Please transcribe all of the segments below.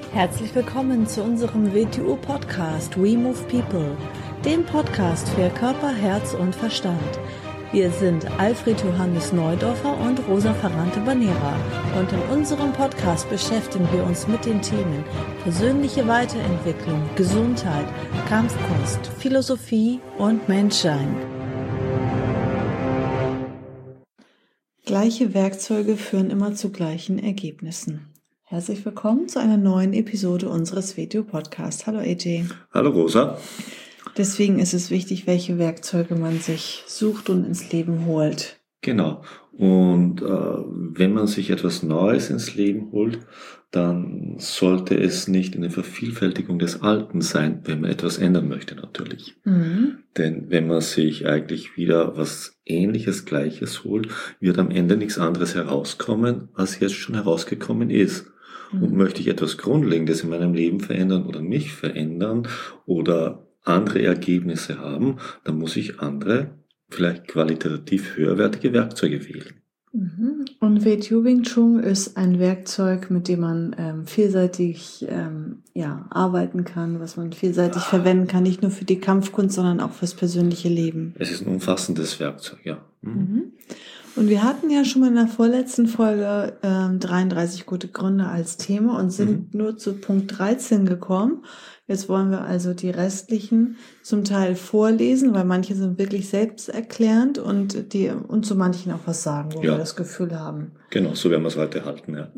Herzlich willkommen zu unserem WTU-Podcast We Move People, dem Podcast für Körper, Herz und Verstand. Wir sind Alfred Johannes Neudorfer und Rosa Ferrante-Banera und in unserem Podcast beschäftigen wir uns mit den Themen persönliche Weiterentwicklung, Gesundheit, Kampfkunst, Philosophie und Menschsein. Gleiche Werkzeuge führen immer zu gleichen Ergebnissen. Herzlich willkommen zu einer neuen Episode unseres WTU-Podcasts. Hallo AJ. Hallo Rosa. Deswegen ist es wichtig, welche Werkzeuge man sich sucht und ins Leben holt. Genau. Und wenn man sich etwas Neues ins Leben holt, dann sollte es nicht eine Vervielfältigung des Alten sein, wenn man etwas ändern möchte natürlich. Denn wenn man sich eigentlich wieder was Ähnliches, Gleiches holt, wird am Ende nichts anderes herauskommen, als jetzt schon herausgekommen ist. Und möchte ich etwas Grundlegendes in meinem Leben verändern oder mich verändern oder andere Ergebnisse haben, dann muss ich andere, vielleicht qualitativ höherwertige Werkzeuge wählen. Und WTU Wing Chun ist ein Werkzeug, mit dem man vielseitig arbeiten kann, was man vielseitig verwenden kann, nicht nur für die Kampfkunst, sondern auch fürs persönliche Leben. Es ist ein umfassendes Werkzeug, ja. Und wir hatten ja schon mal in der vorletzten Folge 33 gute Gründe als Thema und sind nur zu Punkt 13 gekommen. Jetzt wollen wir also die restlichen zum Teil vorlesen, weil manche sind wirklich selbsterklärend und zu manchen auch was sagen, wo wir das Gefühl haben. Genau, so werden wir es heute halten, ja.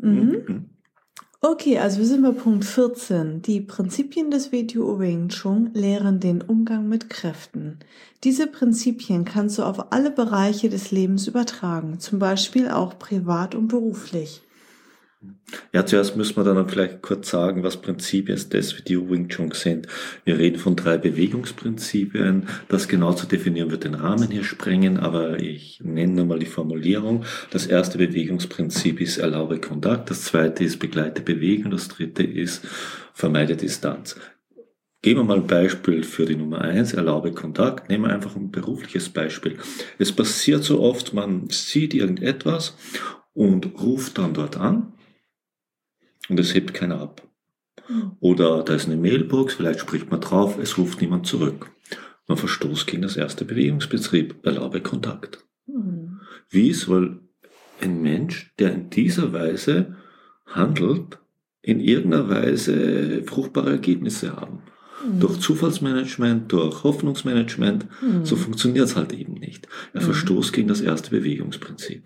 Okay, also wir sind bei Punkt 14. Die Prinzipien des WTU Wing Chun lehren den Umgang mit Kräften. Diese Prinzipien kannst du auf alle Bereiche des Lebens übertragen, zum Beispiel auch privat und beruflich. Ja, zuerst müssen wir dann vielleicht kurz sagen, was Prinzipien des WTU Wing Chun sind. Wir reden von 3 Bewegungsprinzipien. Das genau zu definieren wird den Rahmen hier sprengen, aber ich nenne nur mal die Formulierung. Das erste Bewegungsprinzip ist erlaube Kontakt, das zweite ist begleite Bewegung, das dritte ist vermeide Distanz. Geben wir mal ein Beispiel für die Nummer 1, erlaube Kontakt. Nehmen wir einfach ein berufliches Beispiel. Es passiert so oft, man sieht irgendetwas und ruft dann dort an. Und es hebt keiner ab. Oder da ist eine Mailbox, vielleicht spricht man drauf, es ruft niemand zurück. Man verstoßt gegen das erste Bewegungsprinzip, erlaube Kontakt. Wie soll ein Mensch, der in dieser Weise handelt, in irgendeiner Weise fruchtbare Ergebnisse haben? Durch Zufallsmanagement, durch Hoffnungsmanagement, so funktioniert es halt eben nicht. Er verstoßt gegen das erste Bewegungsprinzip.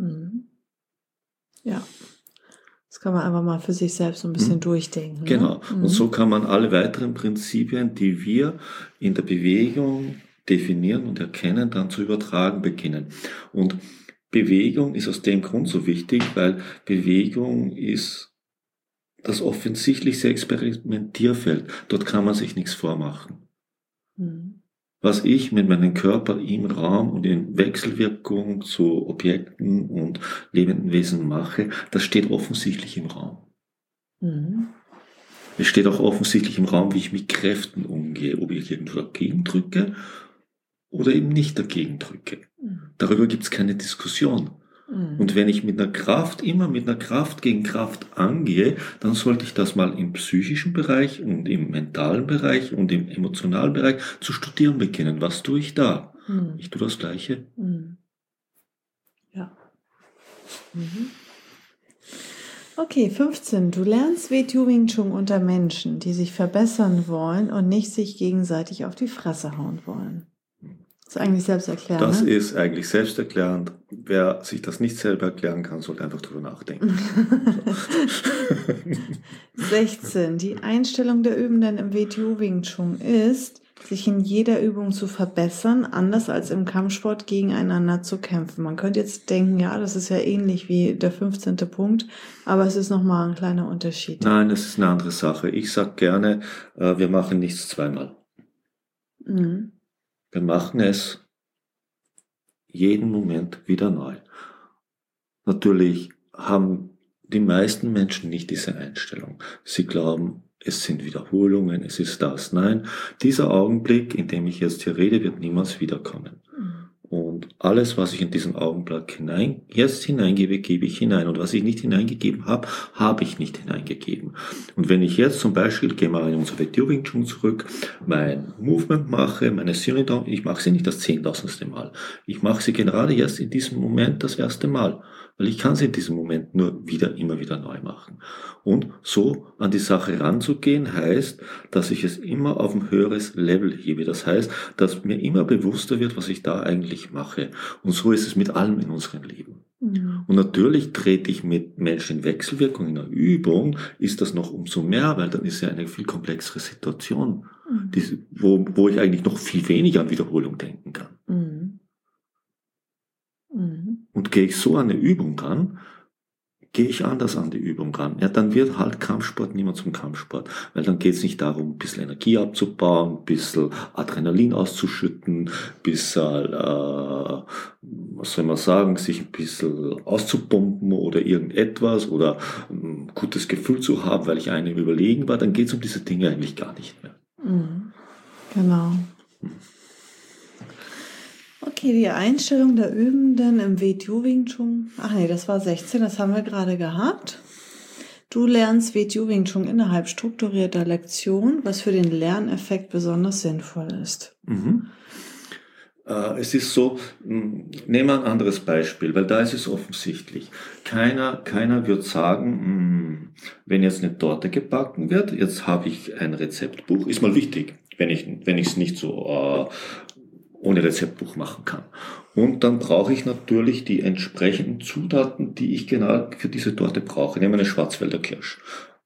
Ja. Das kann man einfach mal für sich selbst so ein bisschen durchdenken. Genau. Und so kann man alle weiteren Prinzipien, die wir in der Bewegung definieren und erkennen, dann zu übertragen beginnen. Und Bewegung ist aus dem Grund so wichtig, weil Bewegung ist das offensichtlichste Experimentierfeld. Dort kann man sich nichts vormachen. Was ich mit meinem Körper im Raum und in Wechselwirkung zu Objekten und lebenden Wesen mache, das steht offensichtlich im Raum. Es steht auch offensichtlich im Raum, wie ich mit Kräften umgehe, ob ich irgendwo dagegen drücke oder eben nicht dagegen drücke. Darüber gibt es keine Diskussion. Und wenn ich immer mit einer Kraft gegen Kraft angehe, dann sollte ich das mal im psychischen Bereich und im mentalen Bereich und im emotionalen Bereich zu studieren beginnen. Was tue ich da? Ich tue das Gleiche. Ja. Okay, 15. Du lernst WTU Wing Chun unter Menschen, die sich verbessern wollen und nicht sich gegenseitig auf die Fresse hauen wollen. Das ist eigentlich selbsterklärend. Das ist eigentlich selbsterklärend. Wer sich das nicht selber erklären kann, sollte einfach drüber nachdenken. 16. Die Einstellung der Übenden im WTU Wing Chun ist, sich in jeder Übung zu verbessern, anders als im Kampfsport gegeneinander zu kämpfen. Man könnte jetzt denken, ja, das ist ja ähnlich wie der 15. Punkt, aber es ist nochmal ein kleiner Unterschied. Nein, es ist eine andere Sache. Ich sage gerne, wir machen nichts zweimal. Wir machen es jeden Moment wieder neu. Natürlich haben die meisten Menschen nicht diese Einstellung. Sie glauben, es sind Wiederholungen, es ist das. Nein, dieser Augenblick, in dem ich jetzt hier rede, wird niemals wiederkommen. Und alles, was ich in diesen Augenblick jetzt hineingebe, gebe ich hinein. Und was ich nicht hineingegeben habe, habe ich nicht hineingegeben. Und wenn ich jetzt zum Beispiel, gehen wir in unser WTO Wing Chun zurück, mein Movement mache, meine Sinodong, ich mache sie nicht das 10.000. Mal. Ich mache sie gerade jetzt in diesem Moment das erste Mal. Weil ich kann sie in diesem Moment nur immer wieder neu machen. Und so an die Sache ranzugehen, heißt, dass ich es immer auf ein höheres Level hebe. Das heißt, dass mir immer bewusster wird, was ich da eigentlich mache. Und so ist es mit allem in unserem Leben. Mhm. Und natürlich trete ich mit Menschen in Wechselwirkung. In einer Übung ist das noch umso mehr, weil dann ist ja eine viel komplexere Situation, wo ich eigentlich noch viel weniger an Wiederholung denken kann. Mhm. Und gehe ich so an eine Übung ran, gehe ich anders an die Übung ran. Ja, dann wird halt Kampfsport nicht mehr zum Kampfsport. Weil dann geht es nicht darum, ein bisschen Energie abzubauen, ein bisschen Adrenalin auszuschütten, ein bisschen, was soll man sagen, sich ein bisschen auszupumpen oder irgendetwas oder ein gutes Gefühl zu haben, weil ich einem überlegen war. Dann geht es um diese Dinge eigentlich gar nicht mehr. Genau. Okay, die Einstellung der Übenden im WTO Wing Chun. Ach nee, das war 16, das haben wir gerade gehabt. Du lernst WTO Wing Chun innerhalb strukturierter Lektion, was für den Lerneffekt besonders sinnvoll ist. Es ist so, nehmen wir ein anderes Beispiel, weil da ist es offensichtlich. Keiner wird sagen, wenn jetzt eine Torte gebacken wird, jetzt habe ich ein Rezeptbuch, ist mal wichtig, wenn ich es nicht so ohne Rezeptbuch machen kann. Und dann brauche ich natürlich die entsprechenden Zutaten, die ich genau für diese Torte brauche. Nehmen wir eine Schwarzwälder Kirsch.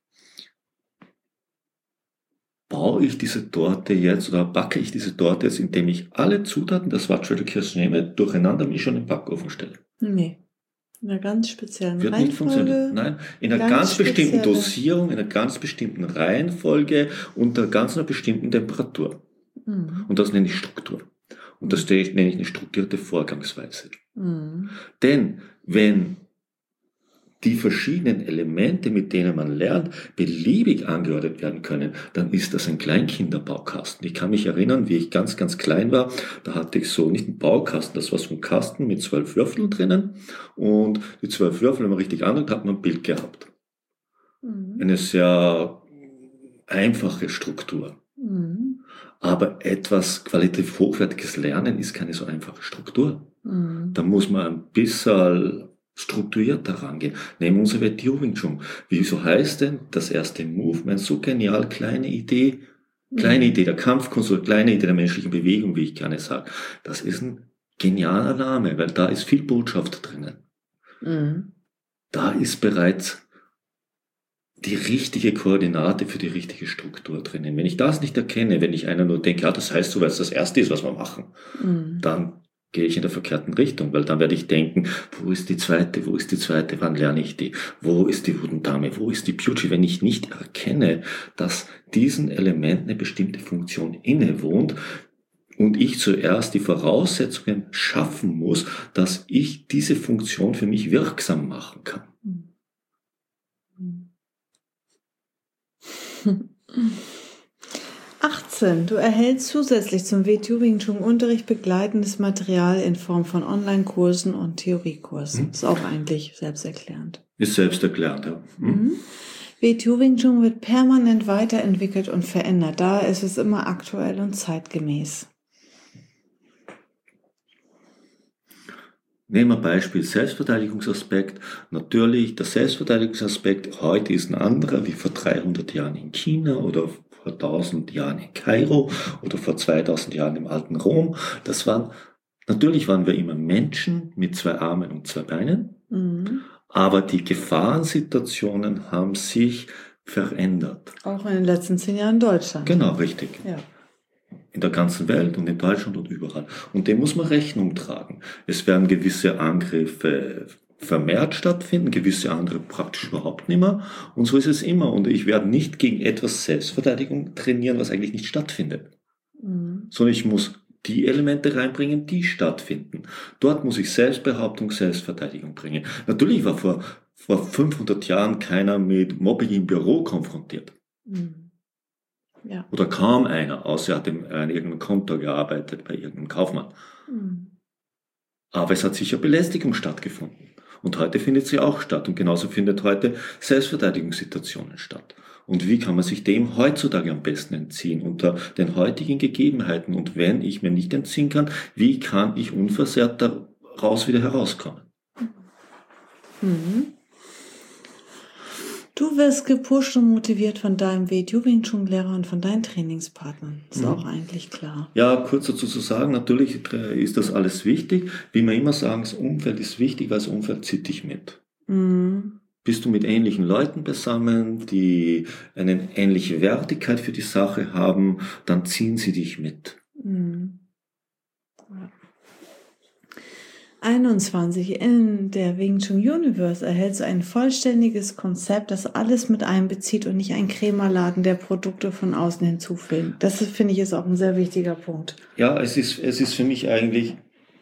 Baue ich diese Torte jetzt oder backe ich diese Torte jetzt, indem ich alle Zutaten der Schwarzwälder Kirsch nehme, durcheinander mische und in den Backofen stelle? Nee. In einer ganz speziellen Wird Reihenfolge. Nicht funktionieren. Nein, in einer ganz bestimmten Dosierung, in einer ganz bestimmten Reihenfolge, unter ganz einer bestimmten Temperatur. Und das nenne ich Struktur. Und das nenne ich eine strukturierte Vorgangsweise. Denn wenn die verschiedenen Elemente, mit denen man lernt, beliebig angeordnet werden können, dann ist das ein Kleinkinderbaukasten. Ich kann mich erinnern, wie ich ganz, ganz klein war, da hatte ich so nicht einen Baukasten, das war so ein Kasten mit 12 Würfeln drinnen und die 12 Würfel, wenn man richtig angeordnet hat, man ein Bild gehabt. Eine sehr einfache Struktur. Aber etwas qualitativ hochwertiges Lernen ist keine so einfache Struktur. Da muss man ein bisschen strukturierter rangehen. Nehmen wir unser WTO Wing Chun. Wieso heißt denn das erste Movement so genial? Kleine Idee der Kampfkunst oder kleine Idee der menschlichen Bewegung, wie ich gerne sage. Das ist ein genialer Name, weil da ist viel Botschaft drinnen. Da ist bereits die richtige Koordinate für die richtige Struktur drinnen. Wenn ich das nicht erkenne, wenn ich einer nur denke, ja, das heißt so, weil es das Erste ist, was wir machen, dann gehe ich in der verkehrten Richtung, weil dann werde ich denken, wo ist die zweite, wann lerne ich die, wo ist die Wudendame, wo ist die Pucci, wenn ich nicht erkenne, dass diesen Elementen eine bestimmte Funktion innewohnt und ich zuerst die Voraussetzungen schaffen muss, dass ich diese Funktion für mich wirksam machen kann. 18. Du erhältst zusätzlich zum WTO Wing Chun Unterricht begleitendes Material in Form von Online-Kursen und Theoriekursen. Ist auch eigentlich selbsterklärend. Ist selbsterklärend, ja. WTO Wing Chun wird permanent weiterentwickelt und verändert. Da ist es immer aktuell und zeitgemäß. Nehmen wir Beispiel Selbstverteidigungsaspekt. Natürlich, der Selbstverteidigungsaspekt heute ist ein anderer wie vor 300 Jahren in China oder vor 1000 Jahren in Kairo oder vor 2000 Jahren im alten Rom. Natürlich waren wir immer Menschen mit 2 Armen und 2 Beinen, aber die Gefahrensituationen haben sich verändert. Auch in den letzten 10 Jahren in Deutschland. Genau, richtig. Ja. In der ganzen Welt und in Deutschland und überall. Und dem muss man Rechnung tragen. Es werden gewisse Angriffe vermehrt stattfinden, gewisse andere praktisch überhaupt nicht mehr. Und so ist es immer. Und ich werde nicht gegen etwas Selbstverteidigung trainieren, was eigentlich nicht stattfindet. Sondern ich muss die Elemente reinbringen, die stattfinden. Dort muss ich Selbstbehauptung, Selbstverteidigung bringen. Natürlich war vor 500 Jahren keiner mit Mobbing im Büro konfrontiert. Ja. Oder kaum einer, außer er hat an irgendeinem Konto gearbeitet, bei irgendeinem Kaufmann. Aber es hat sicher Belästigung stattgefunden. Und heute findet sie auch statt. Und genauso findet heute Selbstverteidigungssituationen statt. Und wie kann man sich dem heutzutage am besten entziehen, unter den heutigen Gegebenheiten? Und wenn ich mir nicht entziehen kann, wie kann ich unversehrt daraus wieder herauskommen? Mhm. Du wirst gepusht und motiviert von deinem WTO Wing Chun Lehrer und von deinen Trainingspartnern. Ist auch eigentlich klar. Ja, kurz dazu zu sagen, natürlich ist das alles wichtig. Wie wir immer sagen, das Umfeld ist wichtig, weil das Umfeld zieht dich mit. Mhm. Bist du mit ähnlichen Leuten beisammen, die eine ähnliche Wertigkeit für die Sache haben, dann ziehen sie dich mit. Mhm. Ja. 21. In der Wing Chun Universe erhältst du ein vollständiges Konzept, das alles mit einbezieht und nicht ein Krämerladen, der Produkte von außen hinzufügt. Das finde ich ist auch ein sehr wichtiger Punkt. Ja, es ist für mich eigentlich,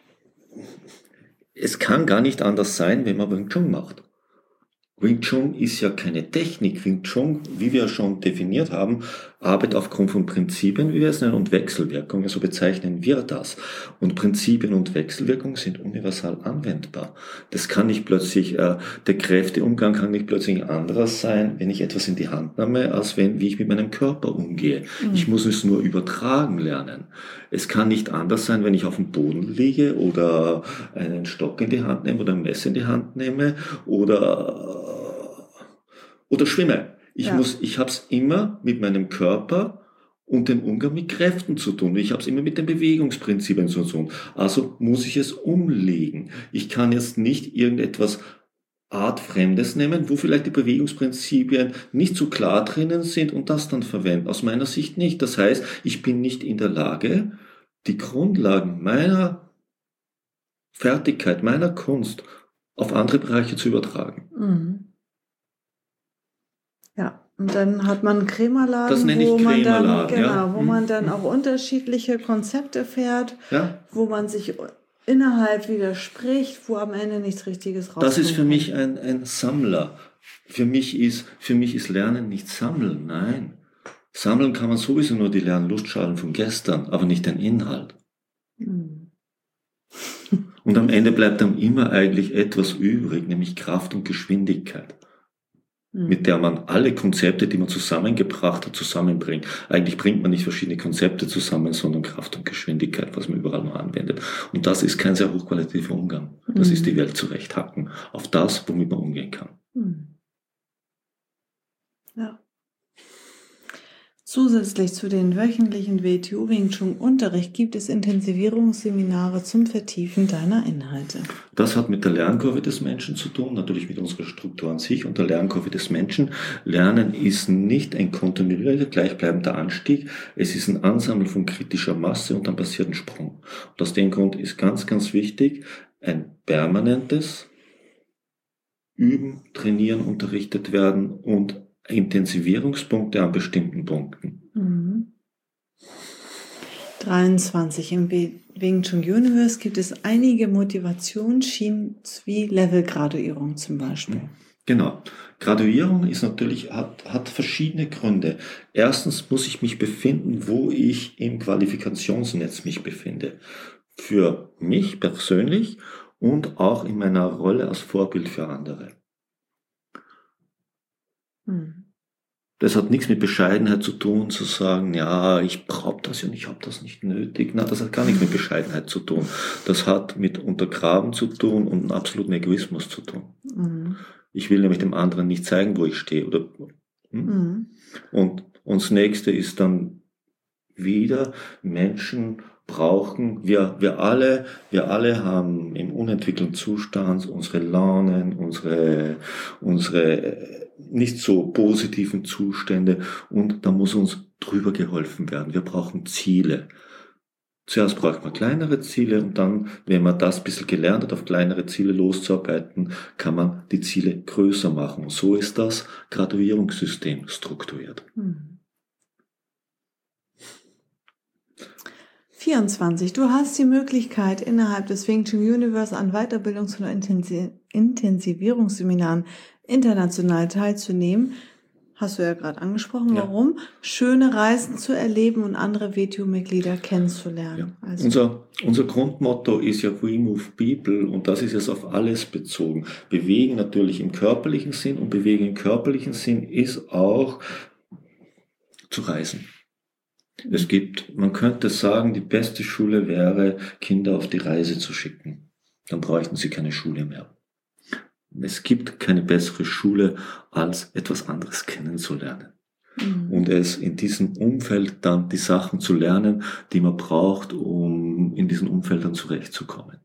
es kann gar nicht anders sein, wenn man Wing Chun macht. Wing Chun ist ja keine Technik. Wing Chun, wie wir schon definiert haben, arbeitet aufgrund von Prinzipien, wie wir es nennen, und Wechselwirkungen, so bezeichnen wir das. Und Prinzipien und Wechselwirkungen sind universal anwendbar. Das kann nicht plötzlich, der Kräfteumgang kann nicht plötzlich anderes sein, wenn ich etwas in die Hand nehme, als wie ich mit meinem Körper umgehe. Ich muss es nur übertragen lernen. Es kann nicht anders sein, wenn ich auf dem Boden liege oder einen Stock in die Hand nehme oder ein Messer in die Hand nehme oder schwimme. Ich habe es immer mit meinem Körper und dem Umgang mit Kräften zu tun. Ich habe es immer mit den Bewegungsprinzipien zu tun. Also muss ich es umlegen. Ich kann jetzt nicht irgendetwas Artfremdes nehmen, wo vielleicht die Bewegungsprinzipien nicht so klar drinnen sind und das dann verwenden. Aus meiner Sicht nicht. Das heißt, ich bin nicht in der Lage, die Grundlagen meiner Fertigkeit, meiner Kunst auf andere Bereiche zu übertragen. Mhm. Ja, und dann hat man einen Krämerladen, das nenne ich Krämerladen, wo man dann auch unterschiedliche Konzepte fährt, ja, wo man sich innerhalb widerspricht, wo am Ende nichts Richtiges rauskommt. Das ist für mich ein Sammler. Für mich ist Lernen nicht Sammeln, nein. Sammeln kann man sowieso nur die Lernlustschalen von gestern, aber nicht den Inhalt. Mhm. Und am Ende bleibt dann immer eigentlich etwas übrig, nämlich Kraft und Geschwindigkeit, mit der man alle Konzepte, die man zusammengebracht hat, zusammenbringt. Eigentlich bringt man nicht verschiedene Konzepte zusammen, sondern Kraft und Geschwindigkeit, was man überall nur anwendet. Und das ist kein sehr hochqualitativer Umgang. Das ist die Welt zurechthacken auf das, womit man umgehen kann. Ja. Zusätzlich zu den wöchentlichen WTO Wing Chun Unterricht gibt es Intensivierungsseminare zum Vertiefen deiner Inhalte. Das hat mit der Lernkurve des Menschen zu tun, natürlich mit unserer Struktur an sich und der Lernkurve des Menschen. Lernen ist nicht ein kontinuierlicher, gleichbleibender Anstieg. Es ist ein Ansammeln von kritischer Masse und dann passiert ein Sprung. Und aus dem Grund ist ganz, ganz wichtig, ein permanentes Üben, Trainieren, unterrichtet werden und Intensivierungspunkte an bestimmten Punkten. 23. Im Wing Chun Universe gibt es einige Motivationsschienen wie Levelgraduierung zum Beispiel. Genau. Graduierung ist natürlich, hat verschiedene Gründe. Erstens muss ich mich befinden, wo ich im Qualifikationsnetz mich befinde. Für mich persönlich und auch in meiner Rolle als Vorbild für andere. Das hat nichts mit Bescheidenheit zu tun, zu sagen, ja, ich brauche das ja nicht, ich habe das nicht nötig. Na, das hat gar nichts mit Bescheidenheit zu tun. Das hat mit Untergraben zu tun und einem absoluten Egoismus zu tun. Ich will nämlich dem anderen nicht zeigen, wo ich stehe. Und das nächste ist dann wieder, Menschen brauchen, wir alle haben im unentwickelten Zustand unsere Launen, unsere nicht so positiven Zustände und da muss uns drüber geholfen werden. Wir brauchen Ziele. Zuerst braucht man kleinere Ziele und dann, wenn man das ein bisschen gelernt hat, auf kleinere Ziele loszuarbeiten, kann man die Ziele größer machen. Und so ist das Graduierungssystem strukturiert. 24. Du hast die Möglichkeit, innerhalb des Wing Chun Universe an Weiterbildungs- und Intensivierungsseminaren international teilzunehmen. hast du ja gerade angesprochen. Ja. Warum? Schöne Reisen zu erleben und andere WTO-Mitglieder kennenzulernen. Ja. Also, Unser Grundmotto ist ja We Move People und das ist jetzt auf alles bezogen. Bewegen natürlich im körperlichen Sinn und Bewegen im körperlichen Sinn ist auch zu reisen. Man könnte sagen, die beste Schule wäre, Kinder auf die Reise zu schicken. Dann bräuchten sie keine Schule mehr. Es gibt keine bessere Schule, als etwas anderes kennenzulernen. Und es in diesem Umfeld dann die Sachen zu lernen, die man braucht, um in diesen Umfeldern zurechtzukommen.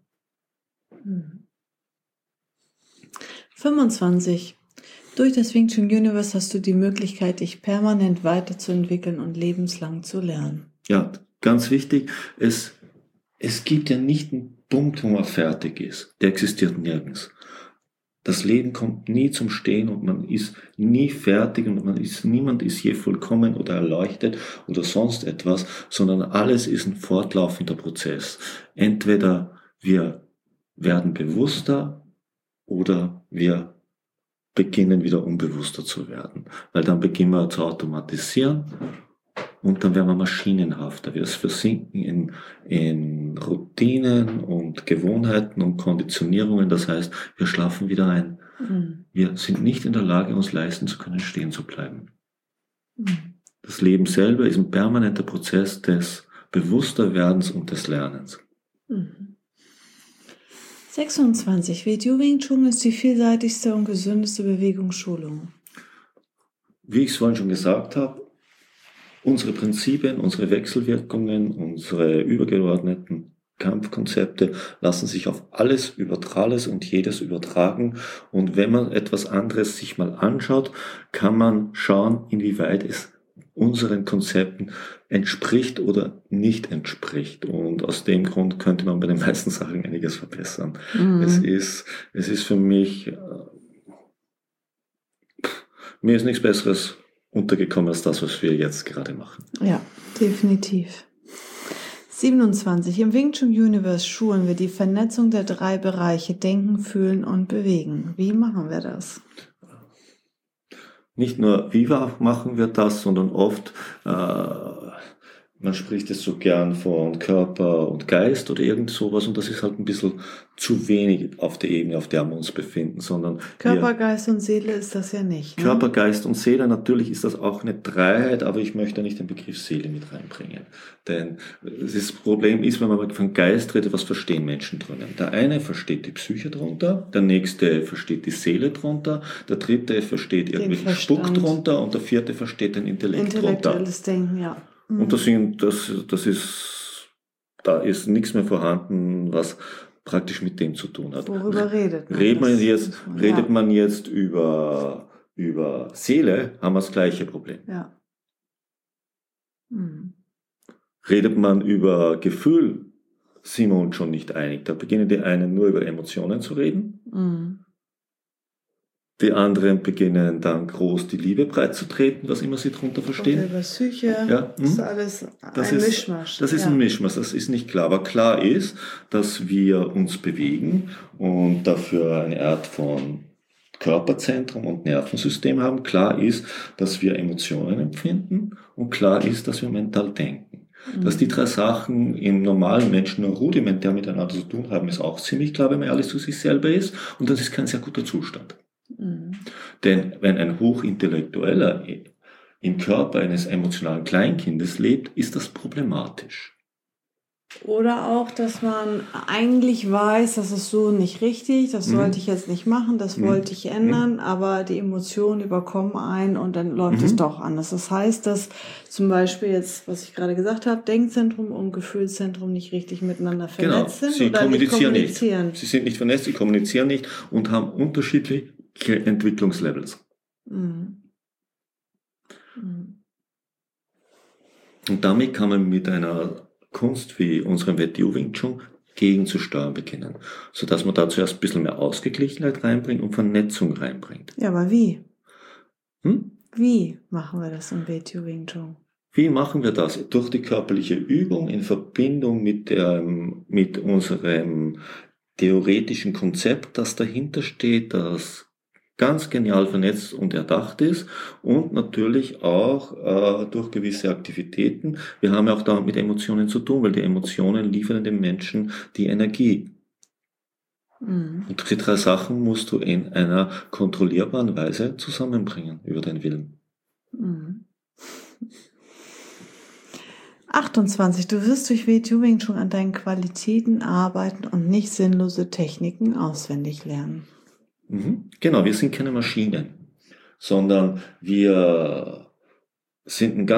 25. Durch das Wing Chun Universe hast du die Möglichkeit, dich permanent weiterzuentwickeln und lebenslang zu lernen. Ja, ganz wichtig, es gibt ja nicht einen Punkt, wo man fertig ist. Der existiert nirgends. Das Leben kommt nie zum Stehen und man ist nie fertig und niemand ist je vollkommen oder erleuchtet oder sonst etwas, sondern alles ist ein fortlaufender Prozess. Entweder wir werden bewusster oder wir beginnen wieder unbewusster zu werden, weil dann beginnen wir zu automatisieren und dann werden wir maschinenhafter. Wir versinken in Routinen und Gewohnheiten und Konditionierungen. Das heißt, wir schlafen wieder ein. Wir sind nicht in der Lage, uns leisten zu können, stehen zu bleiben. Das Leben selber ist ein permanenter Prozess des Bewussterwerdens und des Lernens. 26. WTO Wing Chun ist die vielseitigste und gesündeste Bewegungsschulung. Wie ich es vorhin schon gesagt habe, unsere Prinzipien, unsere Wechselwirkungen, unsere übergeordneten Kampfkonzepte lassen sich auf alles und jedes übertragen. Und wenn man etwas anderes sich mal anschaut, kann man schauen, inwieweit es unseren Konzepten entspricht oder nicht entspricht. Und aus dem Grund könnte man bei den meisten Sachen einiges verbessern. Es ist für mich, mir ist nichts Besseres untergekommen als das, was wir jetzt gerade machen. Ja, definitiv. 27. Im Wing Chun Universe schulen wir die Vernetzung der 3 Bereiche Denken, Fühlen und Bewegen. Wie machen wir das? Nicht nur wie machen wir das, sondern oft, man spricht es so gern von Körper und Geist oder irgend sowas und das ist halt ein bisschen zu wenig auf der Ebene, auf der wir uns befinden, sondern Körper, Geist und Seele ist das ja nicht. Ne? Körper, Geist und Seele, natürlich ist das auch eine Dreiheit, aber ich möchte nicht den Begriff Seele mit reinbringen. Denn das Problem ist, wenn man von Geist redet, was verstehen Menschen drinnen? Der eine versteht die Psyche drunter, der nächste versteht die Seele drunter, der dritte versteht irgendwelchen Spuck drunter und der vierte versteht den Intellekt drunter. Intellektuelles Denken, ja. Und da ist nichts mehr vorhanden, was praktisch mit dem zu tun hat. Worüber redet man? Redet man jetzt über Seele, haben wir das gleiche Problem. Ja. Redet man über Gefühl, sind wir uns schon nicht einig. Da beginnen die einen nur über Emotionen zu reden. Die anderen beginnen dann groß die Liebe breitzutreten, was immer sie darunter verstehen. Oder über Psyche, ja. Das ist alles ein Mischmasch. Das ist ein Mischmasch, das ist nicht klar. Aber klar ist, dass wir uns bewegen und dafür eine Art von Körperzentrum und Nervensystem haben. Klar ist, dass wir Emotionen empfinden und klar ist, dass wir mental denken. Dass die 3 Sachen im normalen Menschen nur rudimentär miteinander zu tun haben, ist auch ziemlich klar, wenn man ehrlich zu sich selber ist. Und das ist kein sehr guter Zustand. Denn wenn ein Hochintellektueller im Körper eines emotionalen Kleinkindes lebt, ist das problematisch. Oder auch, dass man eigentlich weiß, das ist so nicht richtig, das sollte ich jetzt nicht machen, das wollte ich ändern, aber die Emotionen überkommen einen und dann läuft es doch anders. Das heißt, dass zum Beispiel jetzt, was ich gerade gesagt habe, Denkzentrum und Gefühlszentrum nicht richtig miteinander vernetzt sind oder nicht kommunizieren. Sie sind nicht vernetzt, sie kommunizieren nicht und haben unterschiedliche Entwicklungslevels. Und damit kann man mit einer Kunst wie unserem WTO Wing Chun gegenzusteuern beginnen, sodass man da zuerst ein bisschen mehr Ausgeglichenheit reinbringt und Vernetzung reinbringt. Ja, aber wie? Wie machen wir das im WTO Wing Chun? Wie machen wir das? Durch die körperliche Übung in Verbindung mit unserem theoretischen Konzept, das dahinter steht, das ganz genial vernetzt und erdacht ist und natürlich auch durch gewisse Aktivitäten. Wir haben ja auch da mit Emotionen zu tun, weil die Emotionen liefern dem Menschen die Energie. Und die 3 Sachen musst du in einer kontrollierbaren Weise zusammenbringen über deinen Willen. 28. Du wirst durch WTO Wing Chun an deinen Qualitäten arbeiten und nicht sinnlose Techniken auswendig lernen. Genau, wir sind keine Maschinen, sondern wir sind ein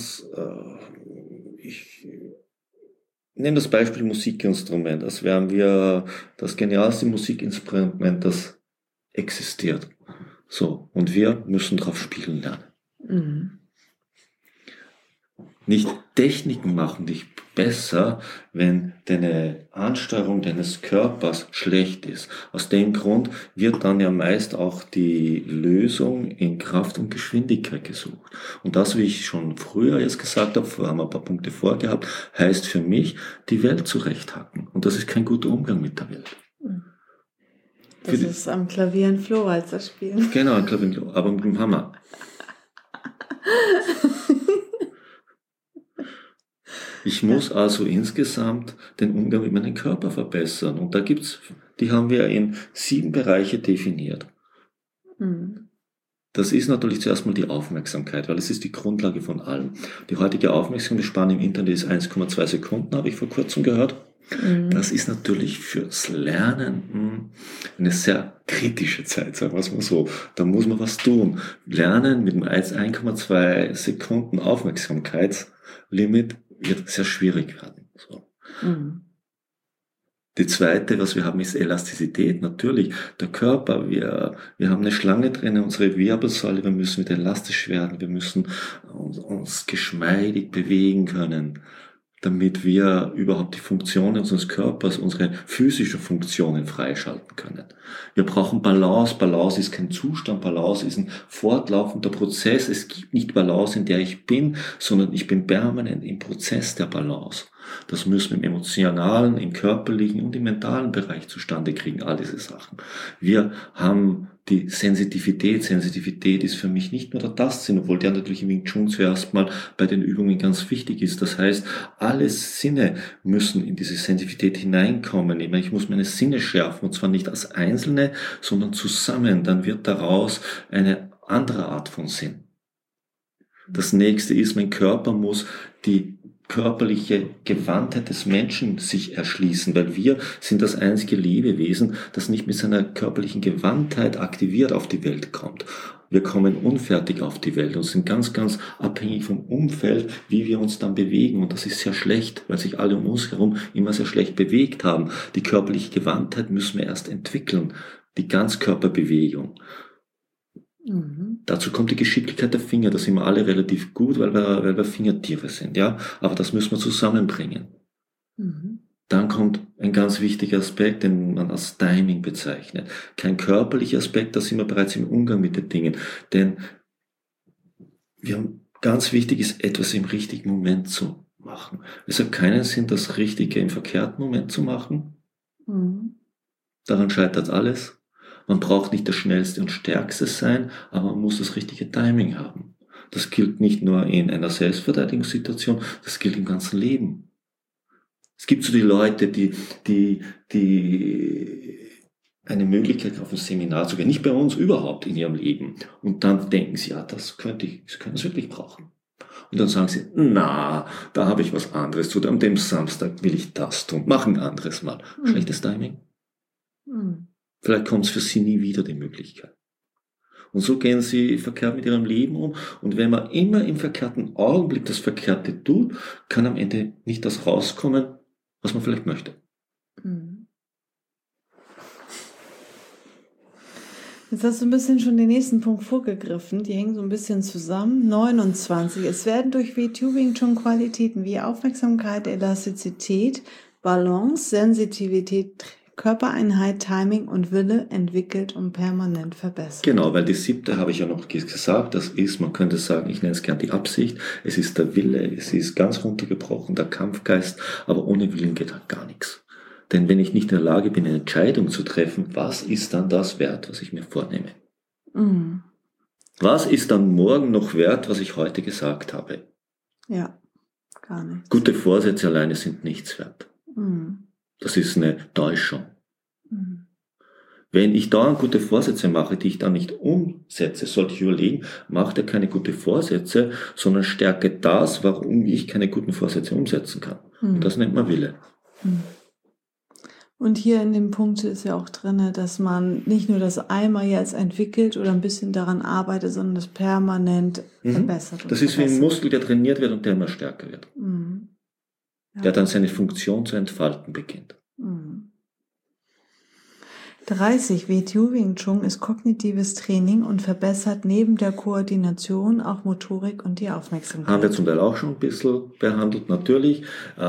ich nehme das Beispiel Musikinstrument, als wären wir das genialste Musikinstrument, das existiert. So, und wir müssen drauf spielen lernen. Nicht Techniken machen dich besser, wenn deine Ansteuerung deines Körpers schlecht ist. Aus dem Grund wird dann ja meist auch die Lösung in Kraft und Geschwindigkeit gesucht. Und das, wie ich schon früher jetzt gesagt habe, haben wir ein paar Punkte vorgehabt, heißt für mich, die Welt zurechthacken. Und das ist kein guter Umgang mit der Welt. Das ist am Klavier ein Flohwalzer spielen. Genau, ein Klavier, aber mit dem Hammer. Ich muss also insgesamt den Umgang mit meinem Körper verbessern. Und die haben wir in 7 Bereiche definiert. Das ist natürlich zuerst mal die Aufmerksamkeit, weil es ist die Grundlage von allem. Die heutige Aufmerksamkeitsspanne im Internet ist 1,2 Sekunden, habe ich vor kurzem gehört. Das ist natürlich fürs Lernen eine sehr kritische Zeit, sagen wir es mal so. Da muss man was tun. Lernen mit einem 1,2 Sekunden Aufmerksamkeitslimit wird sehr schwierig werden. So. Die zweite, was wir haben, ist Elastizität. Natürlich, der Körper, wir haben eine Schlange drin, unsere Wirbelsäule, wir müssen wieder elastisch werden, wir müssen uns geschmeidig bewegen können, damit wir überhaupt die Funktionen unseres Körpers, unsere physischen Funktionen freischalten können. Wir brauchen Balance. Balance ist kein Zustand, Balance ist ein fortlaufender Prozess. Es gibt nicht Balance, in der ich bin, sondern ich bin permanent im Prozess der Balance. Das müssen wir im emotionalen, im körperlichen und im mentalen Bereich zustande kriegen, all diese Sachen. Wir haben die Sensitivität. Sensitivität ist für mich nicht nur der Tastsinn, obwohl der natürlich im Wing Chun zuerst mal bei den Übungen ganz wichtig ist. Das heißt, alle Sinne müssen in diese Sensitivität hineinkommen. Ich muss meine Sinne schärfen, und zwar nicht als Einzelne, sondern zusammen. Dann wird daraus eine andere Art von Sinn. Das nächste ist, mein Körper muss die körperliche Gewandtheit des Menschen sich erschließen, weil wir sind das einzige Lebewesen, das nicht mit seiner körperlichen Gewandtheit aktiviert auf die Welt kommt. Wir kommen unfertig auf die Welt und sind ganz, ganz abhängig vom Umfeld, wie wir uns dann bewegen. Und das ist sehr schlecht, weil sich alle um uns herum immer sehr schlecht bewegt haben. Die körperliche Gewandtheit müssen wir erst entwickeln, die Ganzkörperbewegung. Dazu kommt die Geschicklichkeit der Finger, da sind wir alle relativ gut, weil wir Fingertiere sind, ja. Aber das müssen wir zusammenbringen. Dann kommt ein ganz wichtiger Aspekt, den man als Timing bezeichnet. Kein körperlicher Aspekt, da sind wir bereits im Umgang mit den Dingen. Denn ganz wichtig ist, etwas im richtigen Moment zu machen. Es hat keinen Sinn, das Richtige im verkehrten Moment zu machen. Daran scheitert alles. Man braucht nicht das Schnellste und Stärkste sein, aber man muss das richtige Timing haben. Das gilt nicht nur in einer Selbstverteidigungssituation, das gilt im ganzen Leben. Es gibt so die Leute, die eine Möglichkeit auf ein Seminar zu gehen, nicht bei uns, überhaupt in ihrem Leben. Und dann denken sie, ja, sie können es wirklich brauchen. Und dann sagen sie, da habe ich was anderes zu tun, an dem Samstag will ich das tun, mach ein anderes Mal. Schlechtes Timing. Vielleicht kommt es für sie nie wieder die Möglichkeit. Und so gehen sie verkehrt mit ihrem Leben um. Und wenn man immer im verkehrten Augenblick das Verkehrte tut, kann am Ende nicht das rauskommen, was man vielleicht möchte. Jetzt hast du ein bisschen schon den nächsten Punkt vorgegriffen. Die hängen so ein bisschen zusammen. 29. Es werden durch WTO Wing Chun Qualitäten wie Aufmerksamkeit, Elastizität, Balance, Sensitivität, Körpereinheit, Timing und Wille entwickelt und permanent verbessert. Genau, weil die 7. habe ich ja noch gesagt, das ist, man könnte sagen, ich nenne es gern die Absicht, es ist der Wille, es ist ganz runtergebrochen, der Kampfgeist, aber ohne Willen geht halt gar nichts. Denn wenn ich nicht in der Lage bin, eine Entscheidung zu treffen, was ist dann das wert, was ich mir vornehme? Mhm. Was ist dann morgen noch wert, was ich heute gesagt habe? Ja, gar nichts. Gute Vorsätze alleine sind nichts wert. Mhm. Das ist eine Täuschung. Mhm. Wenn ich dauernd gute Vorsätze mache, die ich dann nicht umsetze, sollte ich überlegen, mache dir keine guten Vorsätze, sondern stärke das, warum ich keine guten Vorsätze umsetzen kann. Mhm. Und das nennt man Wille. Mhm. Und hier in dem Punkt ist ja auch drin, dass man nicht nur das einmal jetzt entwickelt oder ein bisschen daran arbeitet, sondern das permanent verbessert. Das ist wie ein Muskel, der trainiert wird und der immer stärker wird. Mhm. Ja. Der dann seine Funktion zu entfalten beginnt. Mhm. 30. WTO Wing Chun ist kognitives Training und verbessert neben der Koordination auch Motorik und die Aufmerksamkeit. Haben wir zum Teil auch schon ein bisschen behandelt, natürlich.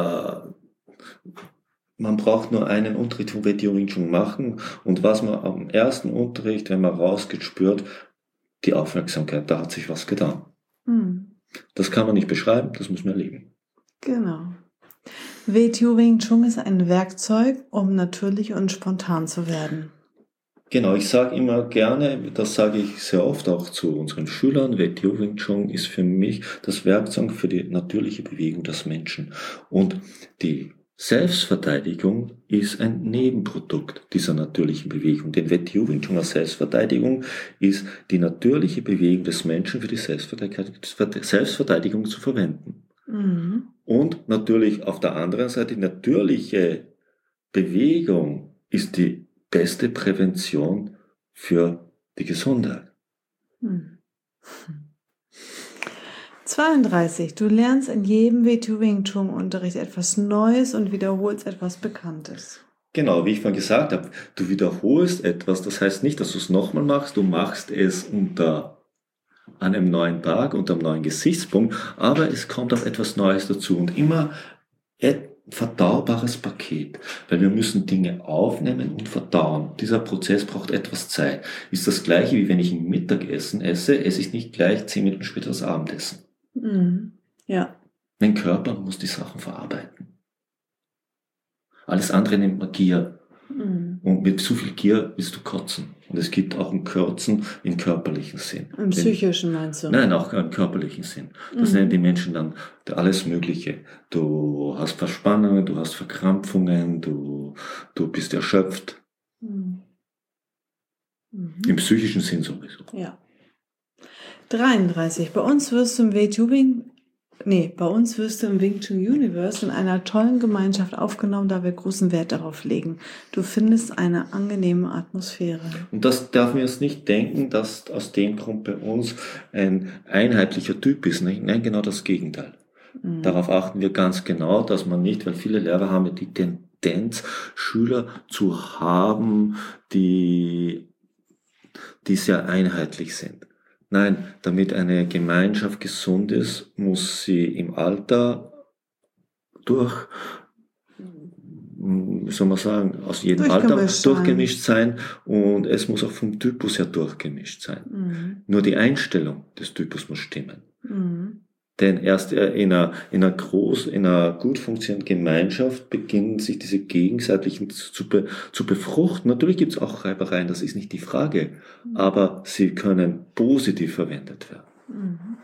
Man braucht nur einen Unterricht von WTO Wing Chun machen und was man am ersten Unterricht, wenn man rausgeht, spürt, die Aufmerksamkeit, da hat sich was getan. Mhm. Das kann man nicht beschreiben, das muss man erleben. Genau. WTO Wing Chun ist ein Werkzeug, um natürlich und spontan zu werden. Genau, ich sage immer gerne, das sage ich sehr oft auch zu unseren Schülern, WTO Wing Chun ist für mich das Werkzeug für die natürliche Bewegung des Menschen. Und die Selbstverteidigung ist ein Nebenprodukt dieser natürlichen Bewegung. Denn WTO Wing Chun als Selbstverteidigung ist die natürliche Bewegung des Menschen für die Selbstverteidigung zu verwenden. Mhm. Und natürlich auf der anderen Seite, die natürliche Bewegung ist die beste Prävention für die Gesundheit. 32. Du lernst in jedem WTO Wing Chun Unterricht etwas Neues und wiederholst etwas Bekanntes. Genau, wie ich vorhin gesagt habe, du wiederholst etwas, das heißt nicht, dass du es nochmal machst, du machst es unter einem neuen Tag, unter einem neuen Gesichtspunkt, aber es kommt auch etwas Neues dazu und immer ein verdaubares Paket, weil wir müssen Dinge aufnehmen und verdauen. Dieser Prozess braucht etwas Zeit. Ist das gleiche, wie wenn ich ein Mittagessen esse, esse ich nicht gleich 10 Minuten später das Abendessen. Mhm. Ja. Mein Körper muss die Sachen verarbeiten. Alles andere nennt man Gier. Mhm. Und mit zu viel Gier willst du kotzen. Und es gibt auch ein Kotzen im körperlichen Sinn. Im psychischen meinst du? Nein, auch im körperlichen Sinn. Das nennen die Menschen dann alles Mögliche. Du hast Verspannungen, du hast Verkrampfungen, du bist erschöpft. Mhm. Im psychischen Sinn sowieso. Ja. 33. Bei uns wirst du im Wing Chun Universe in einer tollen Gemeinschaft aufgenommen, da wir großen Wert darauf legen. Du findest eine angenehme Atmosphäre. Und das darf man jetzt nicht denken, dass aus dem Grund bei uns ein einheitlicher Typ ist. Nein, genau das Gegenteil. Darauf achten wir ganz genau, dass man nicht, weil viele Lehrer haben ja die Tendenz, Schüler zu haben, die sehr einheitlich sind. Nein, damit eine Gemeinschaft gesund ist, muss sie im Alter aus jedem Alter durchgemischt sein und es muss auch vom Typus her durchgemischt sein. Nur die Einstellung des Typus muss stimmen. Denn erst in einer gut funktionierenden Gemeinschaft beginnen sich diese gegenseitigen zu befruchten. Natürlich gibt es auch Reibereien, das ist nicht die Frage, aber sie können positiv verwendet werden.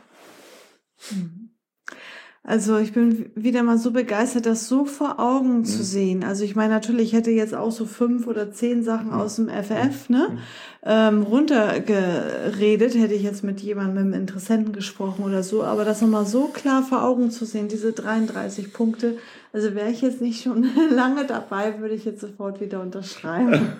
Also ich bin wieder mal so begeistert, das so vor Augen zu sehen. Also ich meine, natürlich, ich hätte jetzt auch so 5 oder 10 Sachen aus dem FF, runtergeredet, hätte ich jetzt mit jemandem, mit einem Interessenten gesprochen oder so, aber das nochmal so klar vor Augen zu sehen, diese 33 Punkte, also wäre ich jetzt nicht schon lange dabei, würde ich jetzt sofort wieder unterschreiben.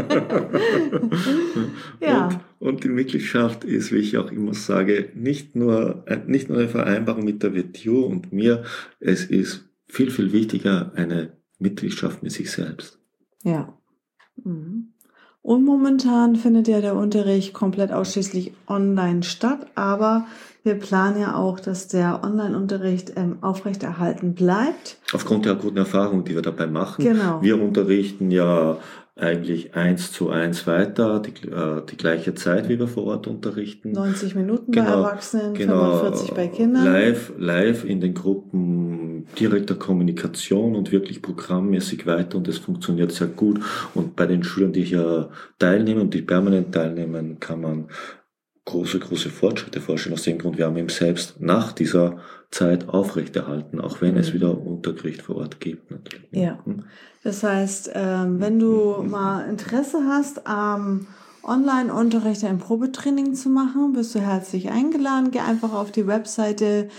Ja. Und die Mitgliedschaft ist, wie ich auch immer sage, nicht nur eine Vereinbarung mit der WTO und mir, es ist viel, viel wichtiger eine Mitgliedschaft mit sich selbst. Ja. Und momentan findet ja der Unterricht komplett ausschließlich online statt, aber wir planen ja auch, dass der Online-Unterricht aufrechterhalten bleibt. Aufgrund der guten Erfahrungen, die wir dabei machen. Genau. Wir unterrichten ja eigentlich 1:1 weiter, die gleiche Zeit, wie wir vor Ort unterrichten. 90 Minuten bei Erwachsenen, 45 bei Kindern. Live in den Gruppen direkter Kommunikation und wirklich programmmäßig weiter und es funktioniert sehr gut. Und bei den Schülern, die hier teilnehmen und die permanent teilnehmen, kann man große Fortschritte vorstellen. Aus dem Grund, wir haben ihn selbst nach dieser Zeit aufrechterhalten, auch wenn es wieder Unterricht vor Ort gibt. Natürlich. Ja, das heißt, wenn du mal Interesse hast, Online-Unterricht ein Probetraining zu machen, bist du herzlich eingeladen. Geh einfach auf die Webseite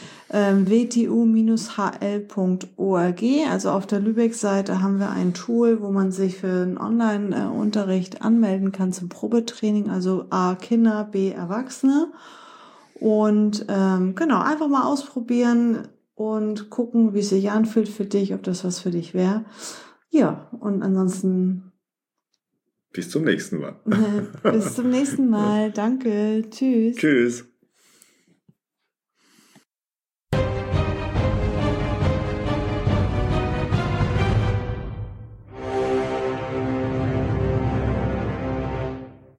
wtu-hl.org. Also auf der Lübeck-Seite haben wir ein Tool, wo man sich für einen Online-Unterricht anmelden kann zum Probetraining, also A Kinder, B Erwachsene. Und genau, einfach mal ausprobieren und gucken, wie es sich anfühlt für dich, ob das was für dich wäre. Ja, und ansonsten bis zum nächsten Mal. Bis zum nächsten Mal. Danke. Tschüss. Tschüss.